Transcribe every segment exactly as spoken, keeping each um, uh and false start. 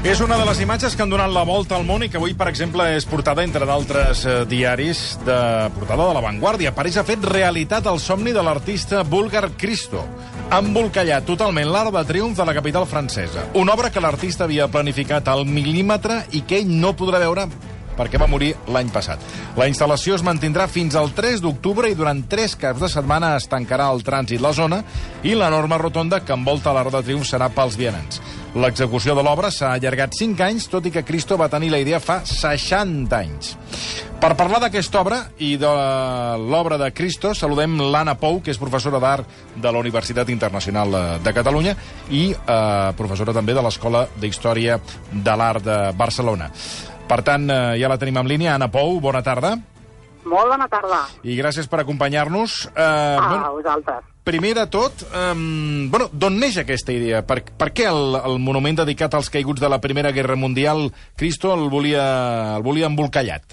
És una de les imatges que han donat la volta al món i que avui, per exemple, és portada, entre d'altres eh, diaris, de portada de La Vanguardia. París ha fet realitat el somni de l'artista búlgar Christo. Ha embolcallat totalment l'Arc de Triomf de la capital francesa. Una obra que l'artista havia planificat al mil·límetre i que ell no podrà veure perquè va morir l'any passat. La instal·lació es mantindrà fins al tres d'octubre i durant tres caps de setmana es tancarà el trànsit la zona i l'enorme rotonda que envolta l'Arc de Triomf serà pels vianants. L'execució de l'obra s'ha allargat cinc anys, tot i que Christo va tenir la idea fa seixanta anys. Per parlar d'aquesta obra i de l'obra de Christo, saludem l'Anna Pou, que és professora d'art de la Universitat Internacional de Catalunya i eh, professora també de l'Escola d'Història de l'Art de Barcelona. Per tant, eh, ja la tenim en línia. Anna Pou, bona tarda. Molt bona tarda. I gràcies per acompanyar-nos. Eh, ah, bueno, a vosaltres. Primer de tot, eh, bueno, d'on neix aquesta idea? Per, per què el, el monument dedicat als caiguts de la Primera Guerra Mundial, Christo, el volia, el volia embolcallat?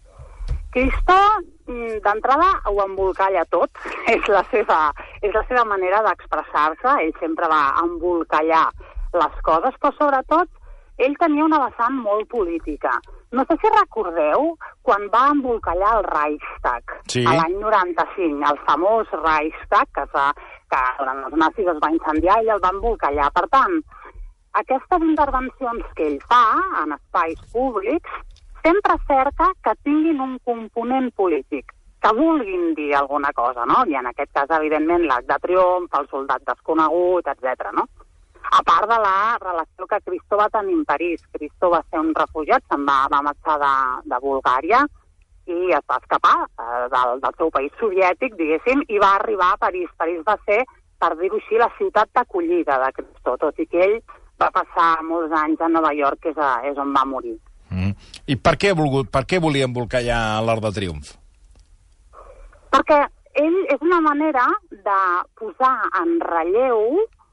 Christo, d'entrada, ho embolcalla tot. És la seva, és la seva manera d'expressar-se. Ell sempre va embolcallar les coses, però sobretot ell tenia una vessant molt política. No sé si recordeu quan va embolcallar el Reichstag, sí, a l'any noranta-cinc, el famós Reichstag, que, va, que durant els nazis es va incendiar i el va embolcallar. Per tant, aquestes intervencions que ell fa en espais públics sempre cerca que tinguin un component polític, que vulguin dir alguna cosa, no? I en aquest cas, evidentment, l'Arc de Triomf, el soldat desconegut, etcètera, no? A part de la relació que Christo va tenir en París. Christo va ser un refugiat, se'n va, va marxar de, de Bulgària i es va escapar eh, del, del seu país soviètic, diguéssim, i va arribar a París. París va ser, per dir-ho així, la ciutat d'acollida de Christo, tot i que ell va passar molts anys a Nova York, que és, a, és on va morir. Mm. I per què, volgut, per què volia embolcallar l'Arc de Triomf? Perquè ell és una manera de posar en relleu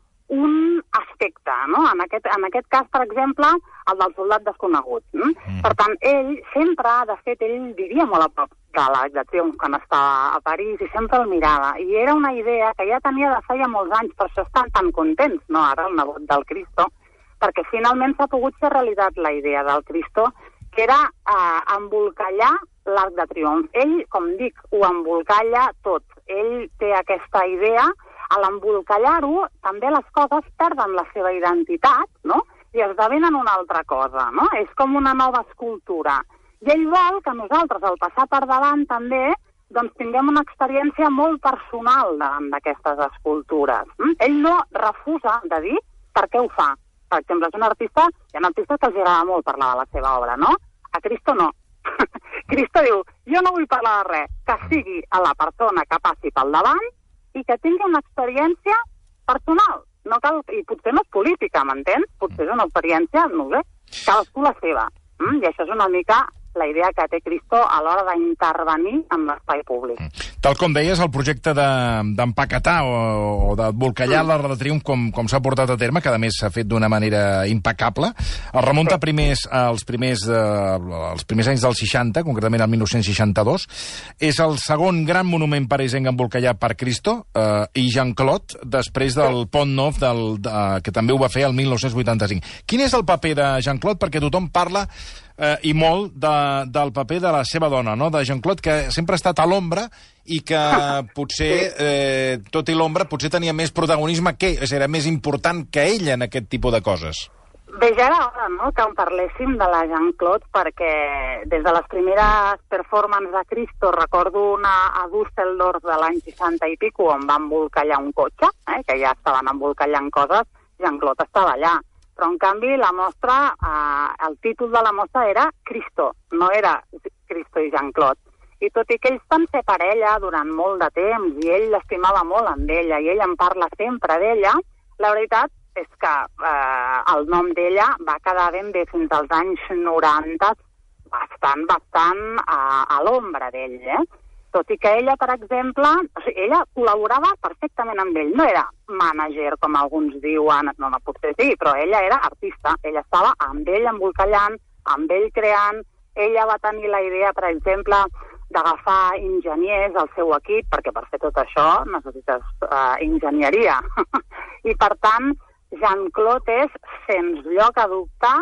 un aspecte, no? En aquest, en aquest cas, per exemple, el del soldat desconegut. Mm? Mm. Per tant, ell sempre, de fet, ell vivia molt a prop de l'Arc de Triomf quan estava a París i sempre el mirava. I era una idea que ja tenia de feia molts anys, per això estan tan contents, no?, ara, el nebot del Christo, perquè finalment s'ha pogut fer realitat la idea del Christo, que era eh, embolcallar l'Arc de Triomf. Ell, com dic, ho embolcalla tot. Ell té aquesta idea. A l'embolcallar-ho, també les coses perden la seva identitat, no?, i esdevenen una altra cosa, no? És com una nova escultura. I ell vol que nosaltres, al passar per davant, també, doncs, tinguem una experiència molt personal davant d'aquestes escultures. Mm? Ell no refusa de dir per què ho fa. Per exemple, és un artista, hi ha artistes que els agrada molt parlar de la seva obra, no? A Christo no. Christo diu, jo no vull parlar de res, que sigui a la persona que passi pel davant i que tingui una experiència personal. No cal, i potser no és política, m'entens? Potser és una experiència, no ho sé, cadascú la seva. Mm? I això és una mica la idea que té Christo a l'hora d'intervenir en l'espai públic. Tal com deies, el projecte d'empaquetar de, o, o d'embolcallar mm. l'Arc de Triomf, com, com s'ha portat a terme, que a més s'ha fet d'una manera impecable, es remunta sí. primers, als primers, eh, als primers anys dels seixanta, concretament el mil nou-cents seixanta-dos. És el segon gran monument parisenc embolcallat per Christo eh, i Jean-Claude, després del sí. Pont Nou, del, de, que també ho va fer el mil nou-cents vuitanta-cinc. Quin és el paper de Jean-Claude? Perquè tothom parla Eh, i molt de, del paper de la seva dona, no? De Jean-Claude, que sempre ha estat a l'ombra i que potser, eh, tot i l'ombra, potser tenia més protagonisme que ell, era més important que ell en aquest tipus de coses. Bé, ja era hora, no?, que en parléssim de la Jean-Claude, perquè des de les primeres performances de Christo recordo una a Düsseldorf de l'any seixanta i pico on van embolcallar un cotxe, eh, que ja estaven embolcallant coses, Jean-Claude estava allà. Però, en canvi, la mostra, eh, el títol de la mostra era Christo, no era Christo i Jean-Claude. I tot i que ells van ser parella durant molt de temps, i ell l'estimava molt amb ella, i ell en parla sempre d'ella, la veritat és que eh, el nom d'ella va quedar ben bé fins als anys noranta, bastant, bastant a, a l'ombra d'ell, eh? Tot i que ella, per exemple, o sigui, ella col·laborava perfectament amb ell. No era mànager, com alguns diuen, no, no potser sí, però ella era artista. Ella estava amb ell embolcallant, amb ell creant. Ella va tenir la idea, per exemple, d'agafar enginyers al seu equip, perquè per fer tot això necessites uh, enginyeria. I, per tant, Jean-Claude és, sens lloc a dubtar,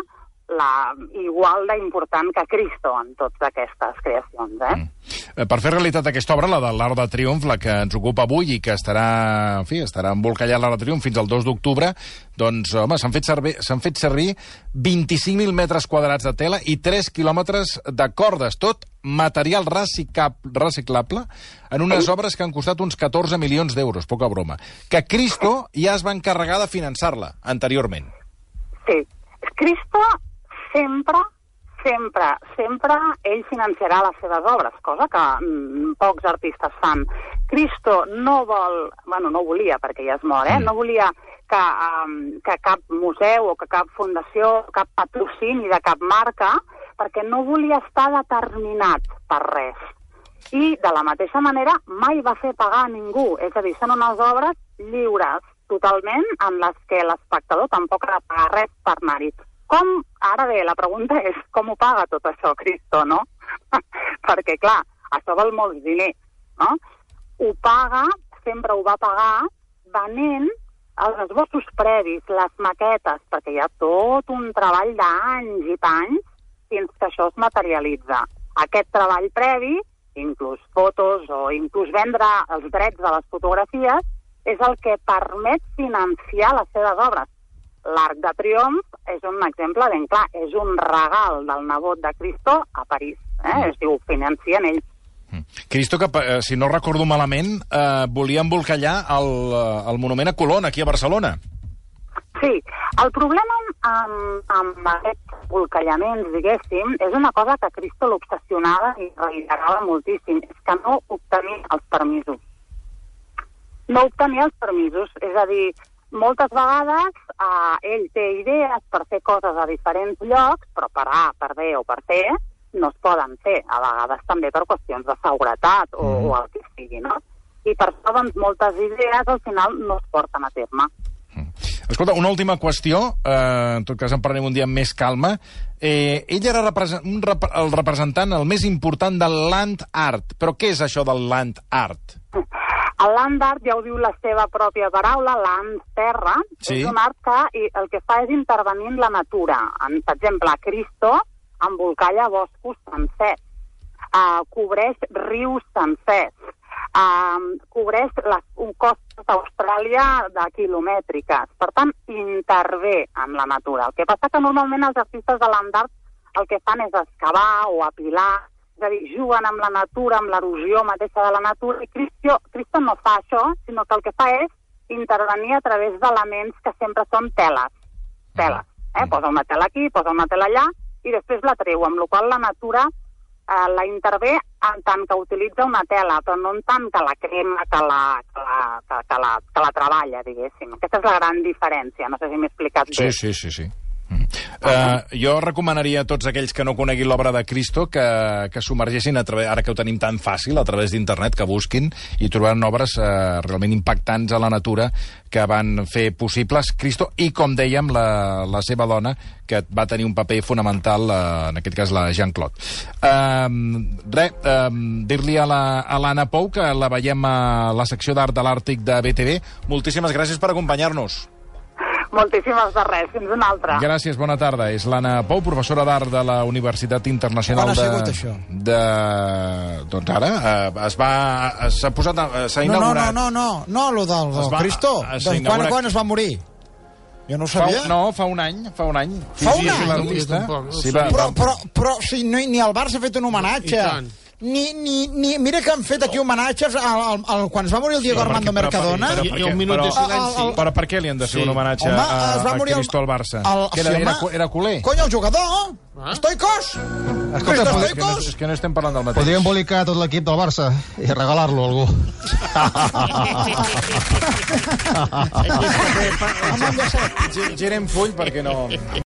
la, igual d'important que Cristo en totes aquestes creacions. Eh? Mm. Per fer realitat aquesta obra, la de l'Arc de Triomf, la que ens ocupa avui i que estarà, en fi, estarà embolcallat l'Arc de Triomf fins al dos d'octubre, doncs, home, s'han fet, servir, s'han fet servir vint-i-cinc mil metres quadrats de tela i tres quilòmetres de cordes, tot material reciclable, en unes obres que han costat uns catorze milions d'euros, poca broma, que Cristo ja es va encarregar de finançar-la anteriorment. Sí. Cristo sempre, sempre, sempre ell financiarà les seves obres, cosa que mm, pocs artistes fan. Cristo no vol, bueno, no volia, perquè ja es mor, eh? No volia que, um, que cap museu o que cap fundació, cap patrocini de cap marca, perquè no volia estar determinat per res. I, de la mateixa manera, mai va fer pagar a ningú. És a dir, són unes obres lliures, totalment, en les que l'espectador tampoc ha de pagar res per mèrit. Com, ara bé, la pregunta és com ho paga tot això Cristo, no? Perquè, clar, això val molts diners, no? Ho paga, sempre ho va pagar, venent els esbossos previs, les maquetes, perquè hi ha tot un treball d'anys i panys fins que això es materialitza. Aquest treball previ, inclús fotos o inclús vendre els drets de les fotografies, és el que permet financiar les seves obres. L'Arc de Triomf és un exemple ben clar, és un regal del nebot de Cristo a París. Eh? Es diu, financien ells. Cristo, que, si no recordo malament, eh, volia embolcallar el, el monument a Colón, aquí a Barcelona. Sí, el problema amb, amb aquests embolcallaments, diguéssim, és una cosa que Cristo l'obsessionava i reiterava moltíssim, és que no obtenia els permisos. No obtenia els permisos, és a dir, moltes vegades eh, ell té idees per fer coses a diferents llocs, però per A, per B o per C no es poden fer, a vegades també per qüestions de seguretat o, mm. o el que sigui, no? I per això, doncs, moltes idees al final no es porten a terme. Mm. Escolta, una última qüestió, eh, en tot cas en parlem un dia amb més calma. Eh, ell era represent, un rep el representant, el més important del land art. Però què és això del land art? El land art, ja ho diu la seva pròpia paraula, land, terra, sí. És un art que el que fa és intervenir en la natura. En, per exemple, Cristo embolcalla boscos sencers, uh, cobreix rius sencers, uh, cobreix les un costes d'Austràlia de quilomètriques. Per tant, intervé en la natura. El que passa que normalment els artistes de land art el que fan és excavar o apilar, és a dir, juguen amb la natura, amb l'erosió mateixa de la natura, i Cristo, Cristo no fa això, sinó que el que fa és intervenir a través d'elements que sempre són teles. Teles. Eh? Posa una tela aquí, posa una tela allà, i després la treu, amb la qual la natura eh, la intervé en tant que utilitza una tela, però no en tant que la crema, que la, que la, que, que la, que la treballa, diguéssim. Aquesta és la gran diferència, no sé si m'he explicat bé. Sí, sí, sí, sí. Mm. Uh, jo recomanaria a tots aquells que no coneguin l'obra de Cristo que, que submergessin, a través, ara que ho tenim tan fàcil, a través d'internet, que busquin i trobaran obres uh, realment impactants a la natura que van fer possibles Cristo i, com dèiem, la, la seva dona, que va tenir un paper fonamental, uh, en aquest cas la Jean-Claude. Uh, Res, uh, dir-li a l'Anna Pou que la veiem a la secció d'Art de l'Àrtic de B T V. Moltíssimes gràcies per acompanyar-nos. Moltíssimes de res, fins una altra. Gràcies, bona tarda. És l'Anna Pou, professora d'Art de la Universitat Internacional de... Quan ha sigut això? De... Doncs ara, eh, es va... s'ha posat... s'ha inaugurat... No, no, no, no, no, lo del, del va, Cristo. Doncs quan, quan es va morir? Jo no ho sabia. Fa, no, fa un any, fa un any. Fa un any? L'artista. Sí, va, però, però, però si no, ni el Barça ha fet un homenatge. I tant. Ni, ni, ni, mira que han fet aquí homenatges al, al, al, quan es va morir el Diego Armando Mercadona. Però, però, però, un minut de silenci. Però, però per què li han de fer sí. un homenatge home, a, a Cristo al Barça? El, que era, sí, era, era culer? Cony, el jugador! Ah? Stoikos! Escolta, Stoikos! És que no estem parlant del mateix. Podríem embolicar tot l'equip del Barça i regalar-lo a algú. Girem full perquè no...